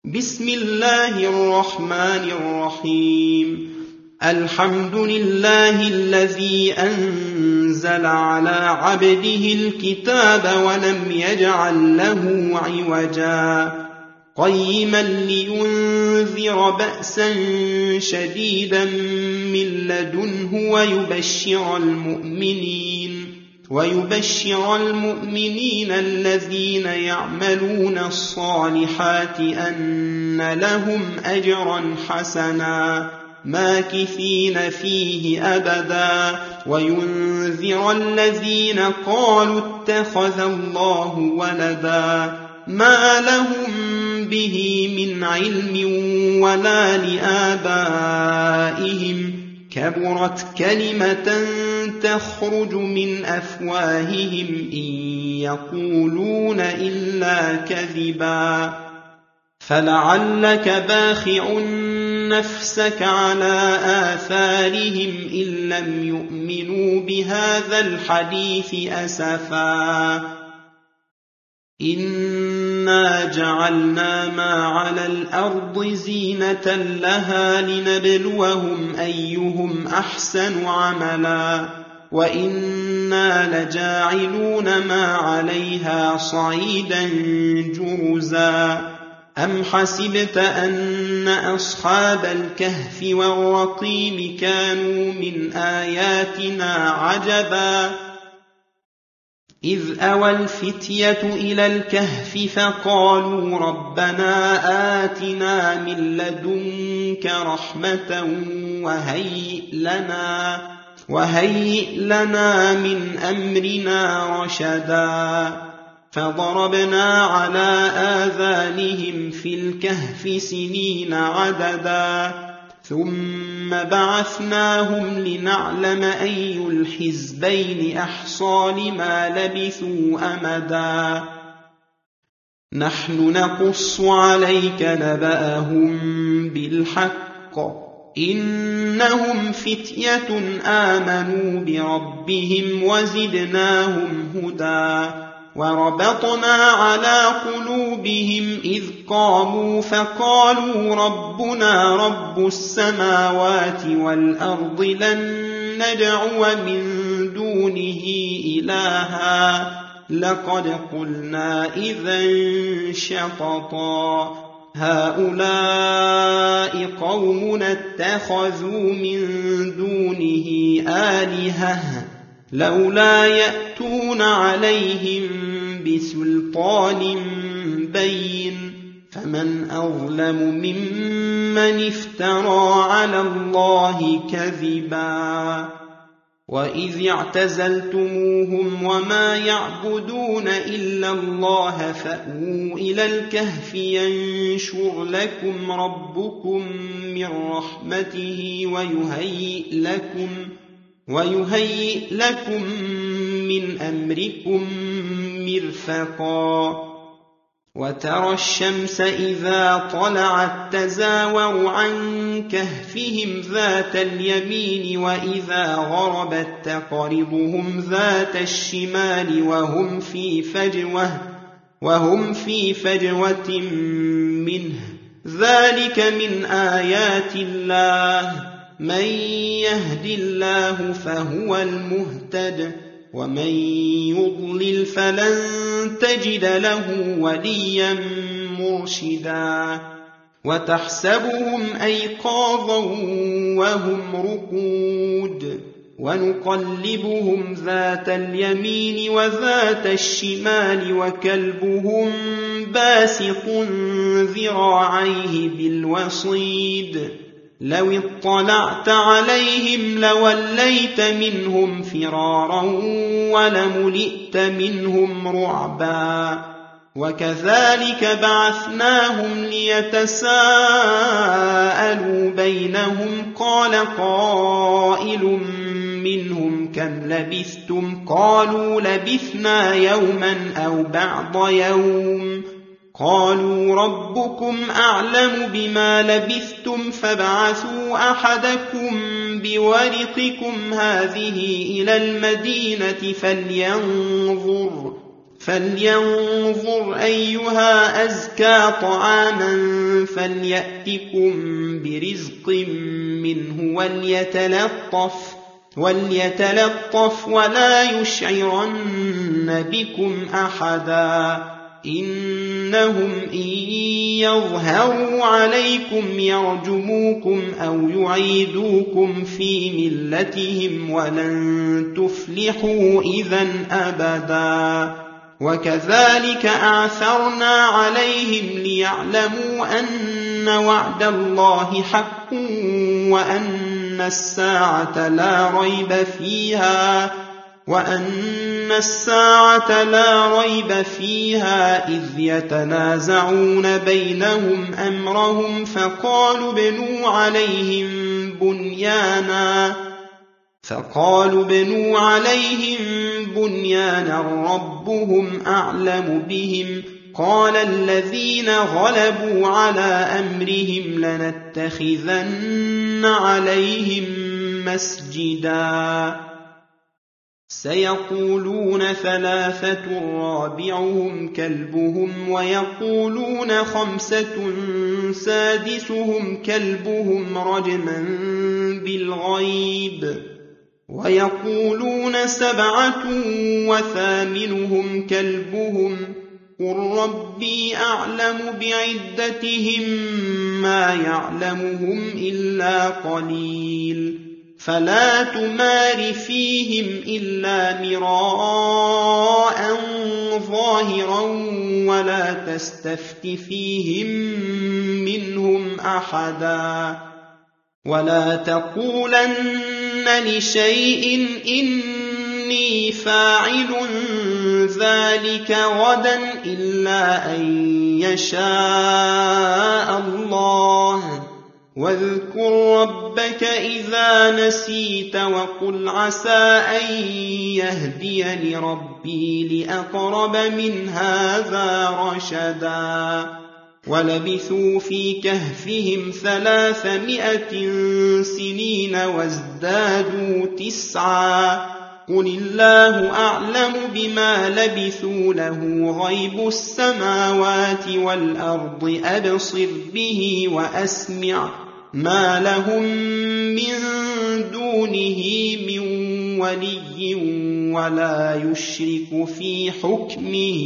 بسم الله الرحمن الرحيم. الحمد لله الذي أنزل على عبده الكتاب ولم يجعل له عوجا قيما لينذر بأسا شديدا من لدنه ويبشر المؤمنين الذين يعملون الصالحات أن لهم أجرا حسنا ماكثين فيه أبدا وينذر الذين قالوا اتخذ الله ولدا ما لهم به من علم ولا لآبائهم كبرت كلمة تخرج من أفواههم إن يقولون إلا كذبا فلعلك باخع نفسك على آثارهم إن لم يؤمنوا بهذا الحديث أسفا إنا جعلنا ما على الأرض زينة لها لنبلوهم أيهم أحسن عملا وإنا لجاعلون ما عليها صعيدا جرزا أم حسبت أن أصحاب الكهف والرقيم كانوا من آياتنا عجبا إذ أوى الفتية إلى الكهف فقالوا ربنا آتنا من لدنك رحمة وهيئ لنا من أمرنا رشدا فضربنا على آذانهم في الكهف سنين عددا ثم بعثناهم لنعلم أي الحزبين أحصى لما لبثوا أمدا نحن نقص عليك نبأهم بالحق إنهم فتية آمنوا بربهم وزدناهم هدى وربطنا على قلوبهم إذ قاموا فقالوا ربنا رب السماوات والأرض لن ندعو من دونه إلها لقد قلنا إذا شططا هؤلاء قومنا اتخذوا من دونه آلهة لولا يأتون عليهم بسلطان بين فمن أظلم ممن افترى على الله كذبا وإذ اعتزلتموهم وما يعبدون إلا الله فأووا إلى الكهف ينشر لكم ربكم من رحمته ويهيئ لكم من أمركم مرفقا وترى الشمس إذا طلعت تزاور عن كهفهم ذات اليمين وإذا غربت تقرضهم ذات الشمال وهم في فجوة منه ذلك من آيات الله من يهد الله فهو المهتد ومن يضلل فلن تجد له وليا مرشدا وتحسبهم أيقاظا وهم رقود ونقلبهم ذات اليمين وذات الشمال وكلبهم باسط ذراعيه بالوصيد لو اطلعت عليهم لوليت منهم فرارا ولملئت منهم رعبا وكذلك بعثناهم ليتساءلوا بينهم قال قائل منهم كم لبثتم قالوا لبثنا يوما أو بعض يوم قالوا ربكم أعلم بما لبثتم فابعثوا أحدكم بورقكم هذه إلى المدينة فلينظر أيها أزكى طعاما فليأتكم برزق منه وليتلطف ولا يشعرن بكم أحدا إنهم إن يظهروا عليكم يرجموكم أو يعيدوكم في ملتهم ولن تفلحوا إذا أبدا وكذلك أعثرنا عليهم ليعلموا أن وعد الله حق وأن الساعة لا ريب فيها إذ يتنازعون بينهم أمرهم فقالوا ابنوا عليهم بنيانا ربهم أعلم بهم قال الذين غلبوا على أمرهم لنتخذن عليهم مسجدا سيقولون 3 رابعهم كلبهم ويقولون 5 سادسهم كلبهم رجما بالغيب ويقولون 7 وثامنهم كلبهم قل ربي أعلم بعدتهم ما يعلمهم إلا قليل فلا تمار فيهم إلا مراء ظاهرا ولا تستفت فيهم منهم أحدا ولا تقولن لشيء إني فاعل ذلك غدا إلا أن يشاء الله واذكر ربك إذا نسيت وقل عسى أن يهديني ربي لأقرب من هذا رشدا ولبثوا في كهفهم 300 سنين وازدادوا 9 قل الله أعلم بما لبثوا له غيب السماوات والأرض أبصر به وأسمع ما لهم من دونه من ولي ولا يشرك في حكمه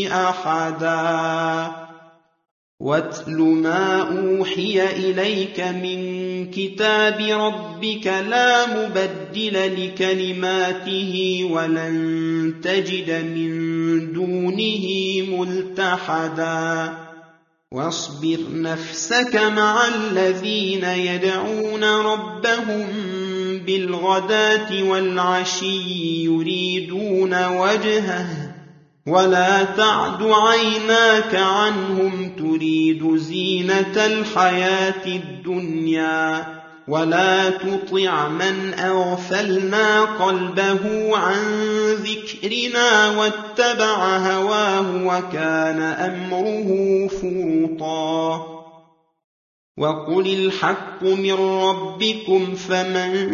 أحدا واتل ما أوحي إليك من كتاب ربك لا مبدل لكلماته ولن تجد من دونه ملتحدا واصبر نفسك مع الذين يدعون ربهم بالغداة والعشي يريدون وجهه ولا تعد عيناك عنهم تريد زينة الحياة الدنيا ولا تطع من أغفلنا قلبه عن ذكرنا واتبع هواه وكان أمره فرطا وقل الحق من ربكم فمن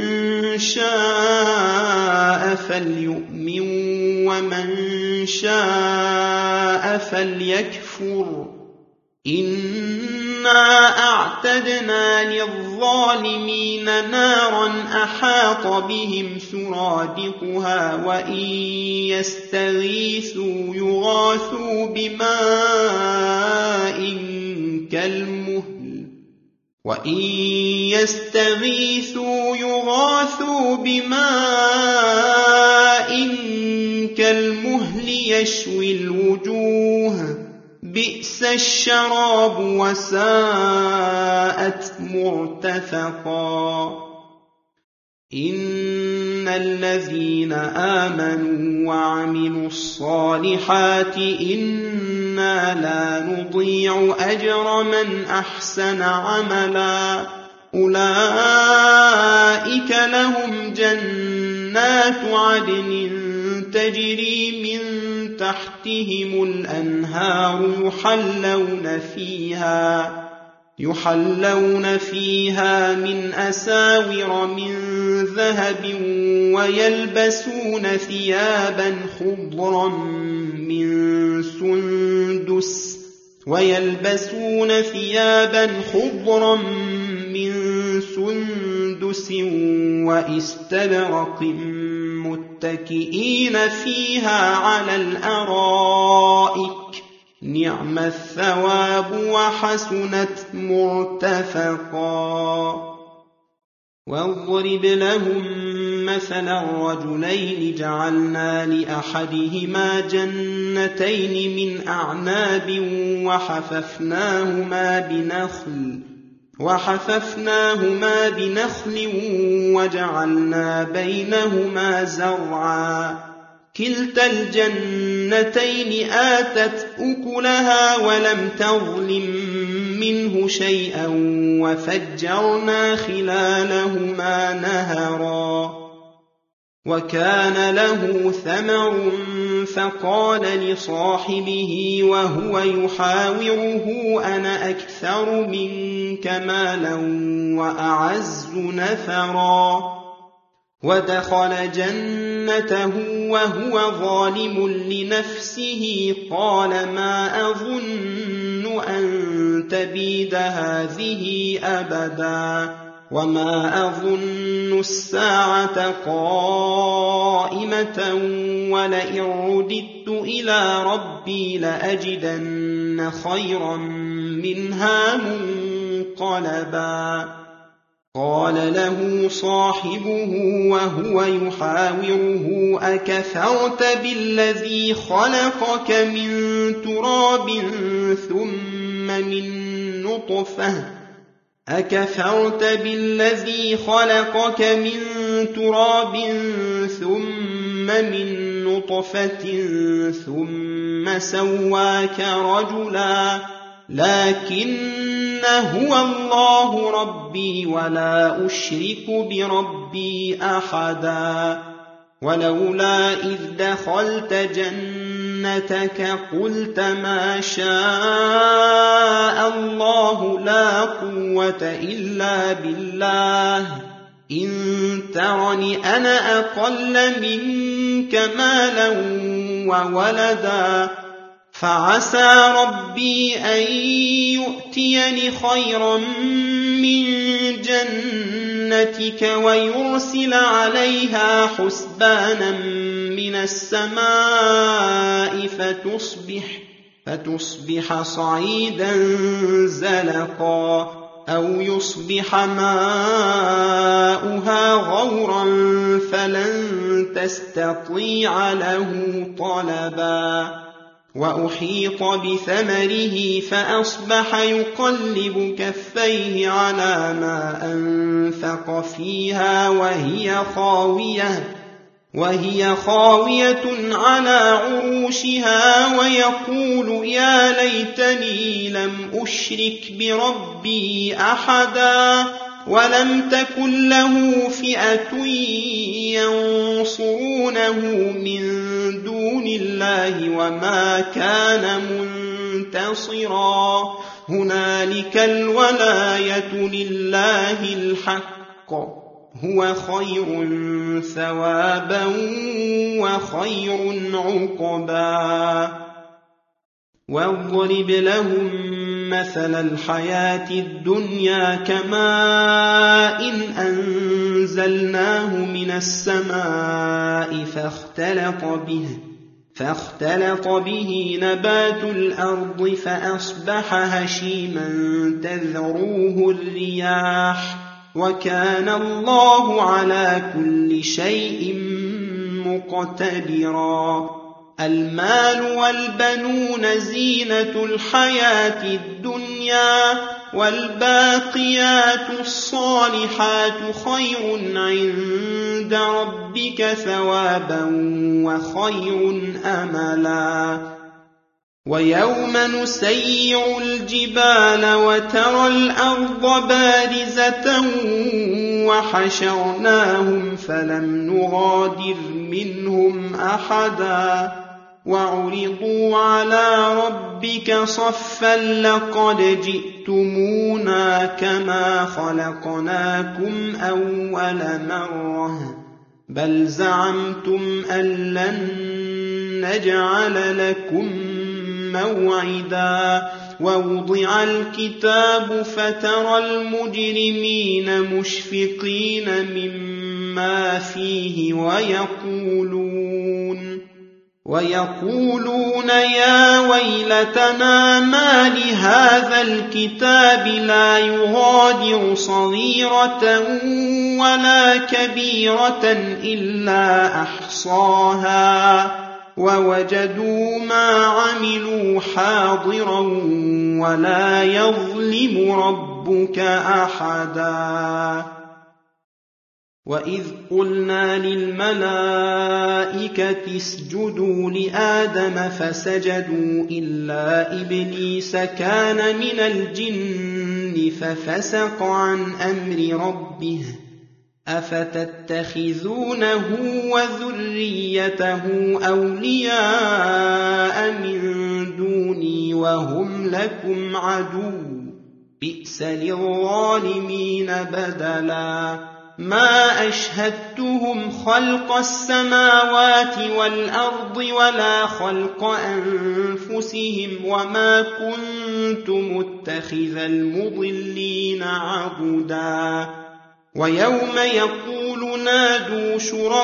شاء فليؤمن ومن شاء فليكفر إنا أعتدنا للظالمين نارا أحاط بهم سرادقها وإن يستغيثوا يغاثوا بماء كالمهل يشوي الوجوه بئس الشراب وساءت مرتفقا إن الذين آمنوا وعملوا الصالحات إنا لا نضيع أجر من أحسن عملا أولئك لهم جنات عدن تجري من تحتهم الأنهار يحلون فيها من أساور من ذهب ويلبسون ثيابا خضرا من سندس ويلبسون ثيابا خضرا من سندس وإستبرق متكئين فيها على الأرائك نعم الثواب وحسنت مرتفقا. واضرب لهم مثلا رجلين جعلنا لأحدهما جنتين من أعناب وحففناهما بنخل وجعلنا بينهما زرعا كلتا الجنتين آتت أكلها ولم تظلم منه شيئا وفجرنا خلالهما نهرا. وكان له ثمر فقال لصاحبه وهو يحاوره أنا أكثر منك مالا وأعز نفرا. ودخل جنته وهو ظالم لنفسه قال ما أظن أن تبيد هذه أبدا وما أظن الساعة قائمة ولئن رددت إلى ربي لأجدن خيرا منها منقلبا. قال له صاحبه وهو يحاوره أكفرت بالذي خلقك من تراب ثم من نطفة ثم سواك رجلا لكن هو الله ربي ولا أشرك بربي أحدا. ولولا إذ دخلت جنتك قلت ما شاء الله لا قوة إلا بالله إن ترني أنا أقل منك مالا وولدا فعسى ربي أن يؤتيني خيرا من جنتك ويرسل عليها حسبانا من السماء فتصبح صعيدا زلقا أو يصبح ماؤها غورا فلن تستطيع له طلبا. وأحيط بثمره فأصبح يقلب كفيه على ما أنفق فيها وهي خاوية على عروشها ويقول يا ليتني لم أشرك بربي أحدا ولم تكن له فئة ينصرونه من دون الله وما كان منتصرا. هنالك الولاية لله الحق هو خير ثوابا وخير عقبا. واضرب لهم مثل الحياة الدنيا كماء أنزلناه من السماء فاختلط به نبات الأرض فأصبح هشيما تذروه الرياح وكان الله على كل شيء مقتدرا. المال والبنون زينة الحياة الدنيا والباقيات الصالحات خير عند ربك ثوابا وخير أملا. ويوم نسير الجبال وترى الأرض بارزة وحشرناهم فلم نغادر منهم أحدا وعرضوا على ربك صفا لقد جئتمونا كما خلقناكم أول مرة بل زعمتم أن لن نجعل لكم موعدا ووضع الكتاب فترى المجرمين مشفقين مما فيه ويقولون يا ويلتنا ما لهذا الكتاب لا يغادر صغيرة ولا كبيرة إلا أحصاها ووجدوا ما عملوا حاضرا ولا يظلم ربك أحدا. وإذ قلنا للملائكة اسجدوا لآدم فسجدوا إلا إبليس كان من الجن ففسق عن أمر ربه أفتتخذونه وذريته أولياء من دوني وهم لكم عدو بئس للظالمين بدلا. ما أشهدتهم خلق السماوات والأرض ولا خلق أنفسهم وما كنت متخذ المضلين عضدا. ويوم يقول نادوا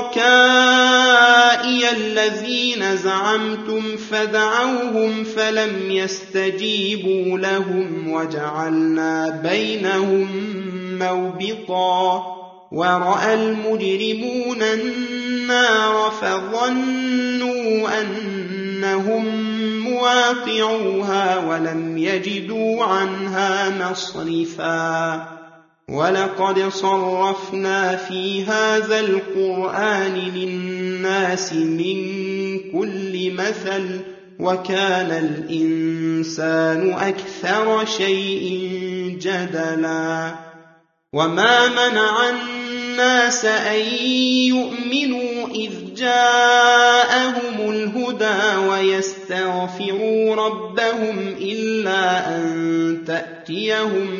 شركائي الذين زعمتم فدعوهم فلم يستجيبوا لهم وجعلنا بينهم موبقا. ورأى المجرمون النار فظنوا أنهم مواقعوها ولم يجدوا عنها مصرفا. ولقد صرفنا في هذا القرآن للناس من كل مثل وكان الإنسان أكثر شيء جدلا. وما منع الناس أن يؤمنوا إذ جاءهم الهدى ويستغفروا ربهم إلا أن تأتيهم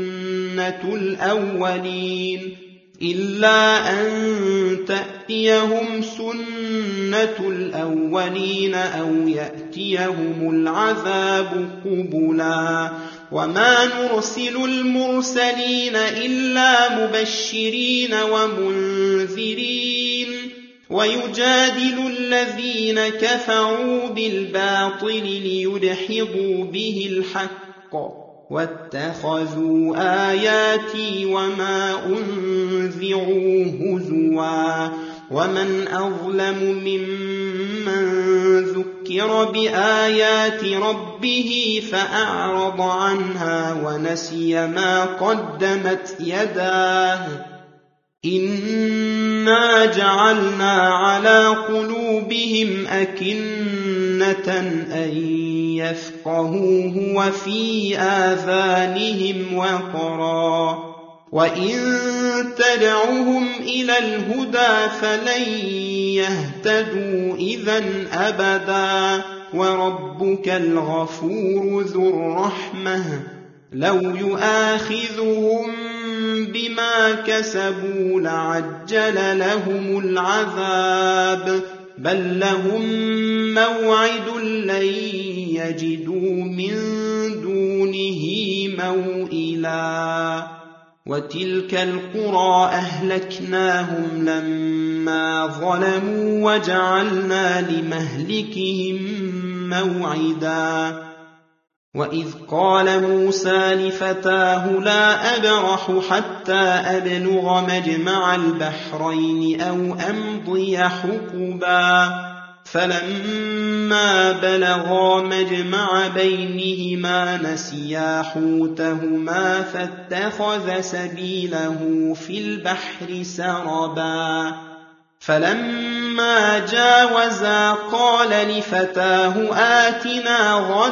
سنة الأولين أو يأتيهم العذاب قبلا. وما نرسل المرسلين إلا مبشرين ومنذرين ويجادل الذين كفروا بالباطل ليدحضوا به الحق واتخذوا آياتي وما أنذروا هزوا. ومن أظلم ممن ذكر بآيات ربه فأعرض عنها ونسي ما قدمت يداه إنا جعلنا على قلوبهم أكنة أن يفقهوه وفي آذانهم وقرا وإن تدعوهم إلى الهدى فلن يهتدوا إذن أبدا. وربك الغفور ذو الرحمة لو يؤاخذهم بما كسبوا لعجل لهم العذاب بل لهم موعد لن يجدوا من دونه موئلا. وتلك القرى أهلكناهم لما ظلموا وجعلنا لمهلكهم موعدا. وإذ قال موسى لفتاه لا أبرح حتى أبلغ مجمع البحرين أو أمضي حقبا فلما بلغا مجمع بينهما نسيا حوتهما فاتخذ سبيله في البحر سربا. فلما جاوزا قال لفتاه آتنا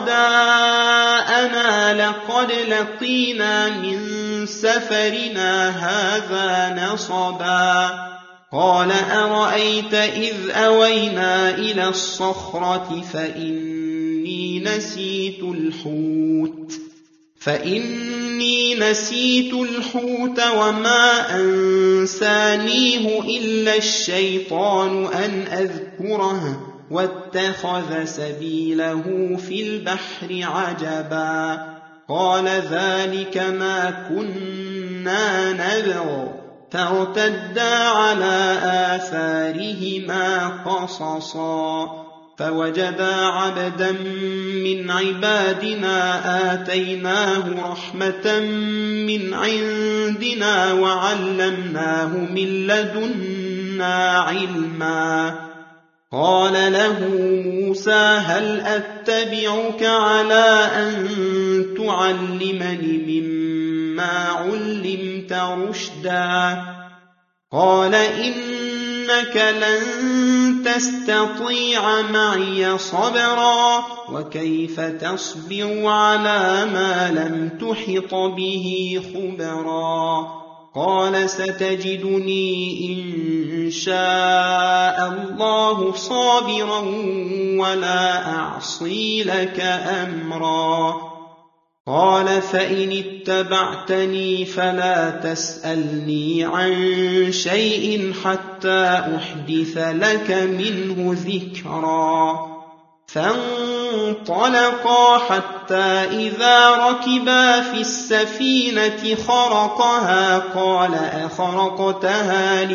غداءنا لقد لقينا من سفرنا هذا نصبا. قال أرأيت إذ أوينا إلى الصخرة فإني نسيت الحوت وما أنسانيه إلا الشيطان أن أذكره واتخذ سبيله في البحر عجبا قال ذلك ما كنا نبغ فارتدا على آثارهما قصصا فوجدا عبدا من عبادنا آتيناه رحمة من عندنا وعلمناه من لدنا علما قال له موسى هل أتبعك على أن تعلمني مما علمت رشدا قال إنك لن تستطيع معي صبرا وكيف تصبر على ما لم تحط به خبرا قال ستجدني إن شاء الله صابرا ولا أعصي لك أمرا قال فإن اتبعتني فلا تسألني عن شيء حتى أحدث لك منه ذكرا فانطلقا حتى إذا ركبا في السفينة خرقها قال أخرقتها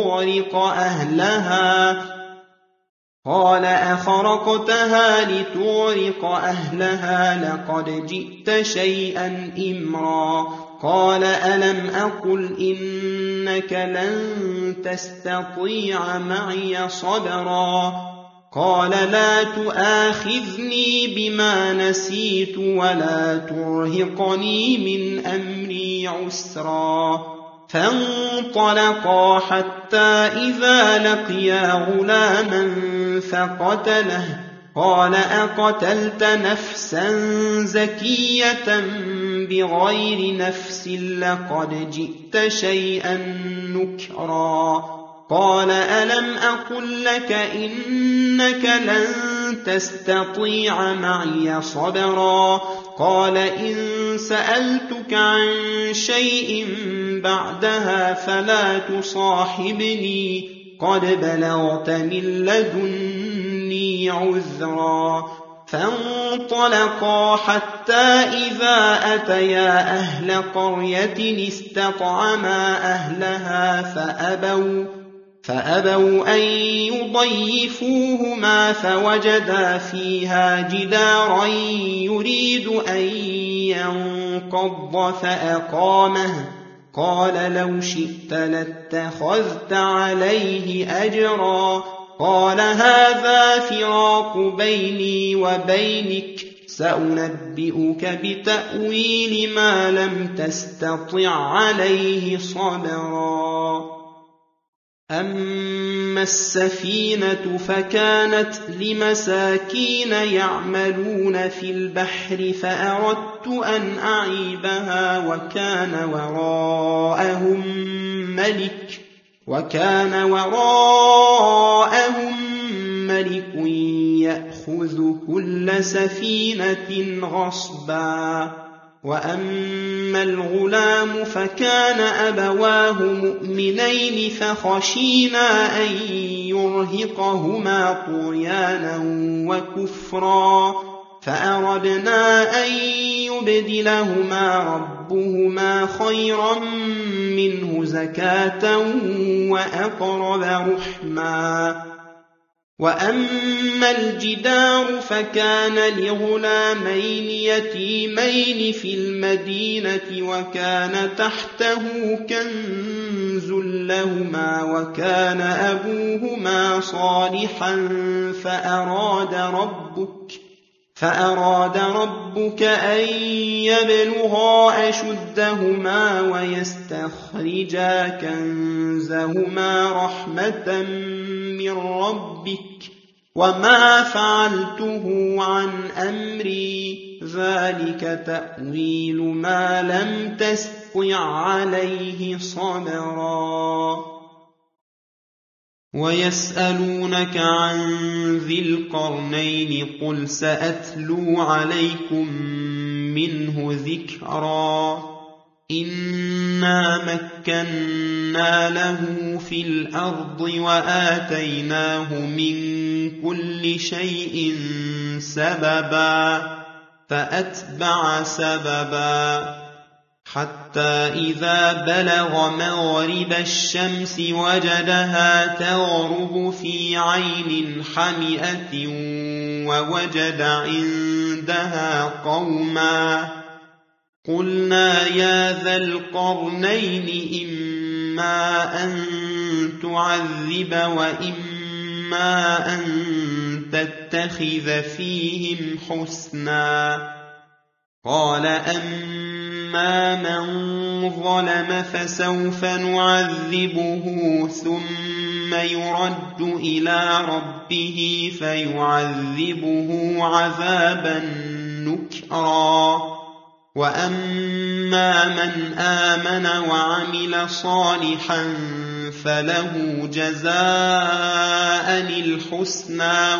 لتغرق أهلها لقد جئت شيئا إمرا قال ألم أقل إنك لن تستطيع معي صبرا قال لا تؤاخذني بما نسيت ولا ترهقني من أمري عسرا فانطلقا حتى إذا لقيا غلاما فقتله قال أقتلت نفسا زكية بغير نفس لقد جئت شيئا نكرا قال ألم أقل لك إنك لن تستطيع معي صبرا قال إن سألتك عن شيء بعدها فلا تصاحبني قد بلغت من لدني عذرا فانطلقا حتى إذا أتيا أهل قرية استطعما أهلها فأبوا أن يضيفوهما فوجدا فيها جدارا يريد أن ينقض فأقامه قال لو شئت لاتخذت عليه أجرا قال هذا فراق بيني وبينك سأنبئك بتأويل ما لم تستطع عليه صبرا أما السفينة فكانت لمساكين يعملون في البحر فأردت أن أعيبها وكان وراءهم ملك يأخذ كل سفينة غصبا وأما الغلام فكان أبواه مؤمنين فخشينا أن يرهقهما طغيانا وكفرا فأردنا أن يبدلهما ربهما خيرا منه زكاة وأقرب رحما وأما الجدار فكان لغلامين يتيمين في المدينة وكان تحته كنز لهما وكان أبوهما صالحا فأراد ربك أن يبلغا أشدهما ويستخرجا كنزهما رحمة من ربك وما فعلته عن أمري ذلك تأويل ما لم تستطع عليه صبرا ويسألونك عن ذي القرنين قل سأتلو عليكم منه ذكرا إنا مكنا له في الأرض وآتيناه من كل شيء سببا فأتبع سببا حتى إذا بلغ مغرب الشمس وجدها تغرب في عين حمئة ووجد عندها قوما قلنا يا ذا القرنين إما أن تعذب وإما أن تتخذ فيهم حسنا قال أما من ظلم فسوف نعذبه ثم يرد إلى ربه فيعذبه عذابا نكرا وأما من آمن وعمل صالحا فله جزاء الحسنى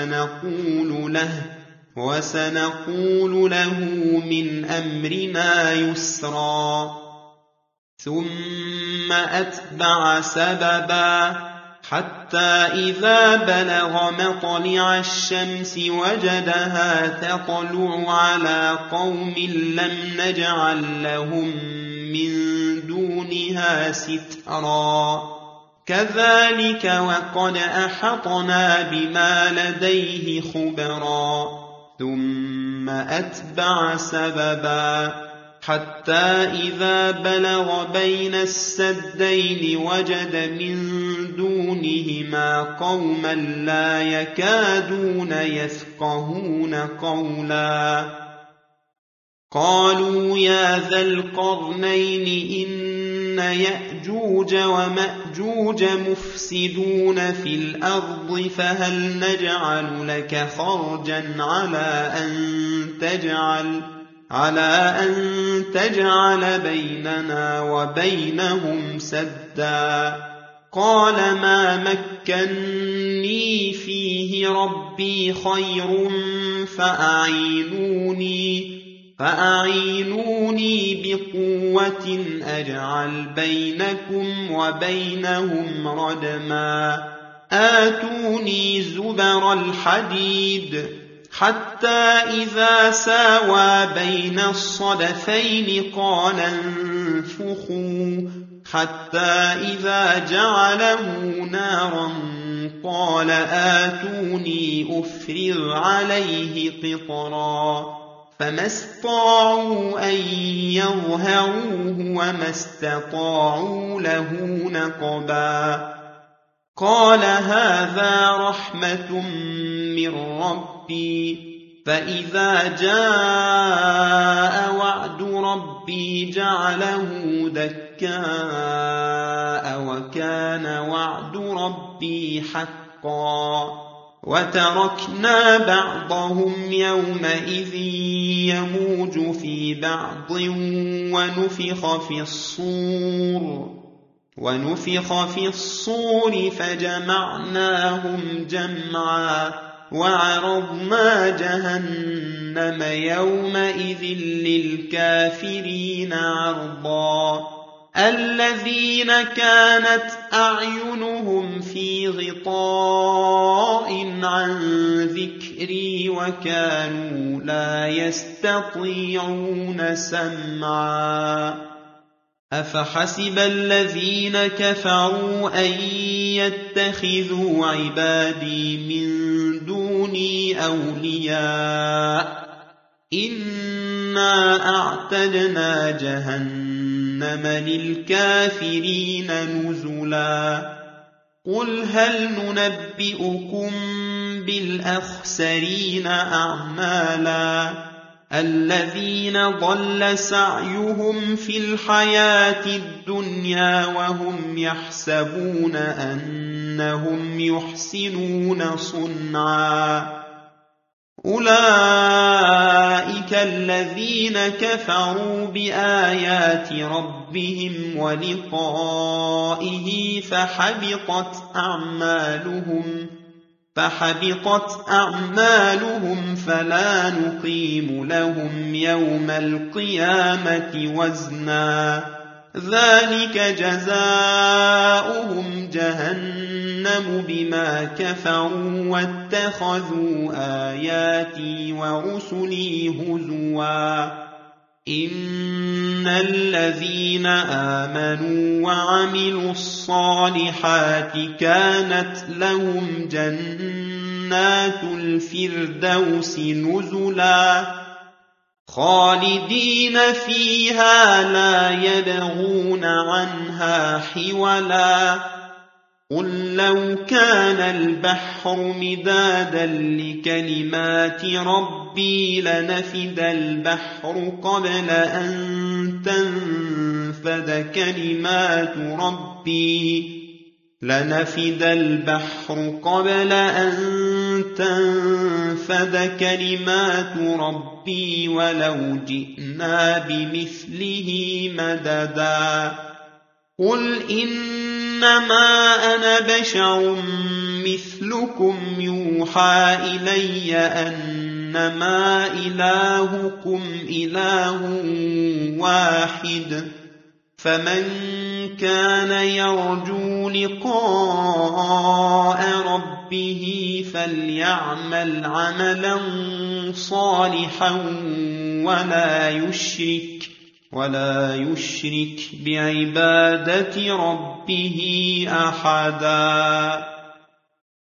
وسنقول له من أمرنا يسرا ثم أتبع سببا حتى إذا بلغ مطلع الشمس وجدها تطلع على قوم لم نجعل لهم من دونها سترا كذلك وقد أحطنا بما لديه خبرا ثم أتبع سببا حتى إذا بلغ بين السدين وجد من دونهما قوما لا يكادون يفقهون قولا قالوا يا ذا القرنين إن يأجوج ومأجوج مفسدون في الأرض فهل نجعل لك خرجا على أن تجعل بيننا وبينهم سدا قال ما مكني فيه ربي خير فأعينوني بقوة أجعل بينكم وبينهم ردما آتوني زبر الحديد حتى إذا ساوى بين الصدفين قال انفخوا حتى إذا جعله نارا قال آتوني أفرغ عليه قطرا فما استطاعوا أن يظهروه وما استطاعوا له نقبا قال هذا رحمة من ربي فإذا جاء وعد ربي جعله دكاء وكان وعد ربي حقا وتركنا بعضهم يومئذ يموج في بعض ونفخ في الصور فجمعناهم جمعا وعرضنا جهنم يومئذ للكافرين عرضا الذين كانت أعينهم في غطاء عن ذكري وكانوا لا يستطيعون سمعا أفحسب الذين كفروا أن يتخذوا عبادي من دوني أولياء إنا أعتدنا جهنم للكافرين نزلا قل هل ننبئكم بالأخسرين أعمالا الذين ضل سعيهم في الحياة الدنيا وهم يحسبون أنهم يحسنون صنعا أولئك الذين كفروا بآيات ربهم ولقائه فحبطت أعمالهم فلا نقيم لهم يوم القيامة وزنا ذلك جزاؤهم جهنم جهنم بما كفروا واتخذوا آياتي ورسلي هزوا إن الذين آمنوا وعملوا الصالحات كانت لهم جنات الفردوس نزلا خالدين فيها لا يبغون عنها حولا قل لو كان البحر مدادا لكلمات ربي لنفد البحر قبل أن تنفد كلمات ربي ولو جئنا بمثله مددا قل إنما أنا بشر مثلكم يوحى إلي أنما إلهكم إله واحد فمن كان يرجو لقاء ربه فليعمل عملا صالحا ولا يشرك بعبادة ربه أحدا